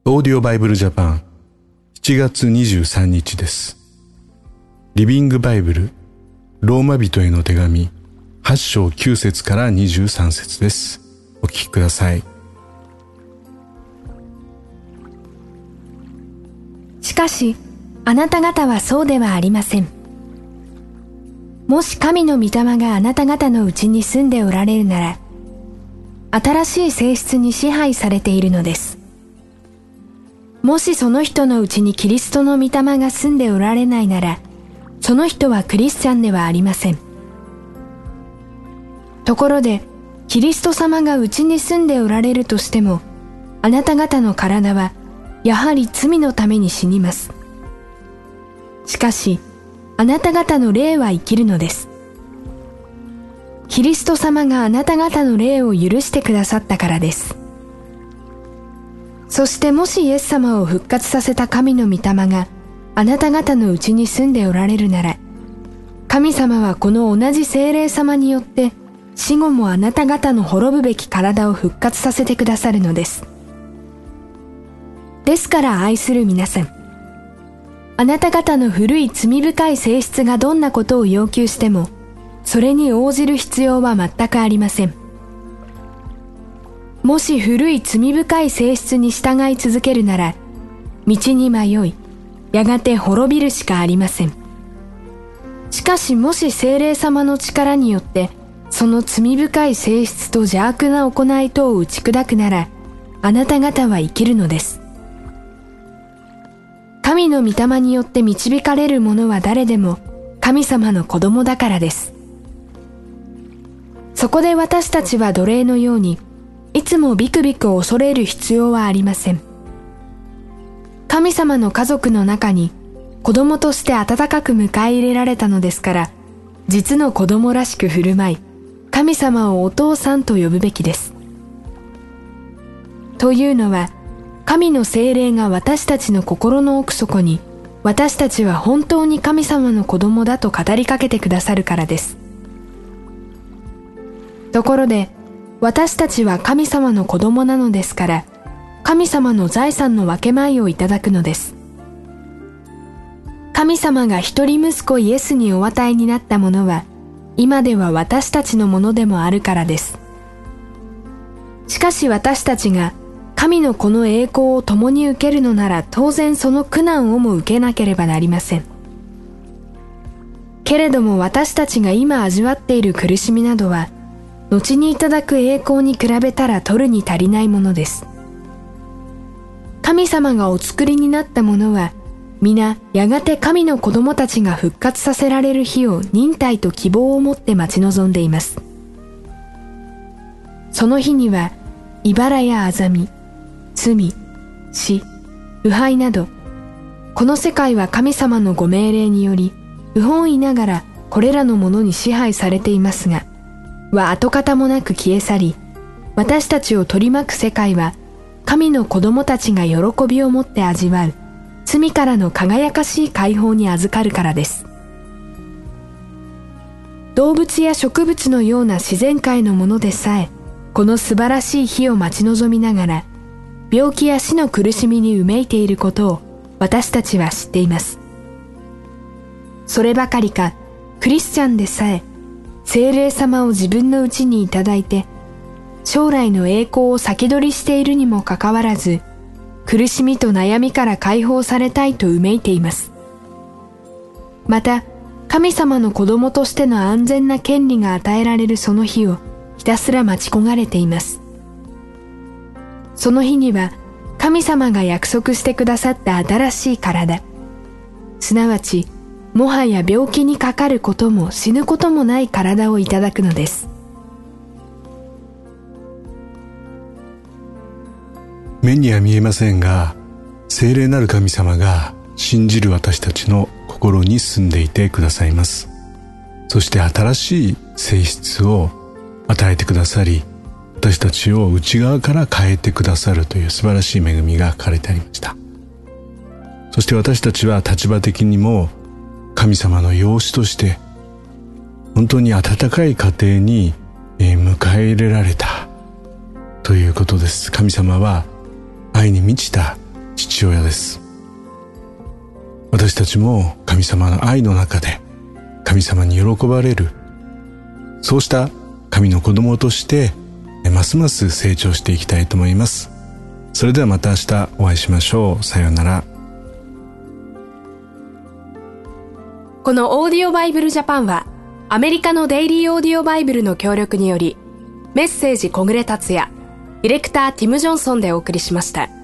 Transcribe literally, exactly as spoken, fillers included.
オーディオバイブルジャパンしちがつにじゅうさんにちです。リビングバイブルローマ人への手紙はちしょうきゅうせつからにじゅうさんせつです。お聞きください。 しかし、あなた方はそうではありません。もし神の御霊があなた方のうちに住んでおられるなら、新しい性質に支配されているのです。もしその人のうちにキリストの御霊が住んでおられないなら、その人はクリスチャンではありません。ところで、キリスト様がうちに住んでおられるとしても、あなた方の体はやはり罪のために死にます。しかし、あなた方の霊は生きるのです。キリスト様があなた方の霊を許してくださったからです。そしてもしイエス様を復活させた神の御霊があなた方のうちに住んでおられるなら、神様はこの同じ聖霊様によって死後もあなた方の滅ぶべき体を復活させてくださるのです。ですから愛する皆さん、あなた方の古い罪深い性質がどんなことを要求しても、それに応じる必要は全くありません。もし古い罪深い性質に従い続けるなら、道に迷い、やがて滅びるしかありません。しかしもし聖霊様の力によって、その罪深い性質と邪悪な行いとを打ち砕くなら、あなた方は生きるのです。神の御霊によって導かれる者は誰でも神様の子供だからです。そこで私たちは奴隷のように、いつもビクビク恐れる必要はありません。神様の家族の中に子供として温かく迎え入れられたのですから、実の子供らしく振る舞い、神様をお父さんと呼ぶべきです。というのは、神の聖霊が私たちの心の奥底に、私たちは本当に神様の子供だと語りかけてくださるからです。ところで、私たちは神様の子供なのですから、神様の財産の分け前をいただくのです。神様が一人息子イエスにお与えになったものは、今では私たちのものでもあるからです。しかし私たちが神の子の栄光を共に受けるのなら、当然その苦難をも受けなければなりません。けれども私たちが今味わっている苦しみなどは、後にいただく栄光に比べたら取るに足りないものです。神様がお作りになったものは、皆やがて神の子供たちが復活させられる日を忍耐と希望を持って待ち望んでいます。その日には、茨やあざみ、罪、死、腐敗など、この世界は神様のご命令により、不本意ながらこれらのものに支配されていますが、は跡形もなく消え去り、私たちを取り巻く世界は、神の子供たちが喜びを持って味わう、罪からの輝かしい解放に預かるからです。動物や植物のような自然界のものでさえ、この素晴らしい日を待ち望みながら、病気や死の苦しみにうめいていることを私たちは知っています。そればかりか、クリスチャンでさえ、聖霊様を自分のうちにいただいて、将来の栄光を先取りしているにもかかわらず、苦しみと悩みから解放されたいとうめいています。また、神様の子供としての安全な権利が与えられるその日をひたすら待ち焦がれています。その日には、神様が約束してくださった新しい体、すなわち、もはや病気にかかることも死ぬこともない体をいただくのです。 目には見えませんが、聖霊なる神様が信じる私たちの心に住んでいてくださいます。そして新しい性質を与えてくださり、私たちを内側から変えてくださるという素晴らしい恵みが書かれてありました。そして私たちは立場的にも神様の養子として本当に温かい家庭に迎え入れられたということです。神様は愛に満ちた父親です。私たちも神様の愛の中で神様に喜ばれる、そうした神の子供としてますます成長していきたいと思います。それではまた明日お会いしましょう。さようなら。 このオーディオバイブルジャパンはアメリカのデイリーオーディオバイブルの協力により、メッセージ小暮達也、ディレクターティム・ジョンソンでお送りしました。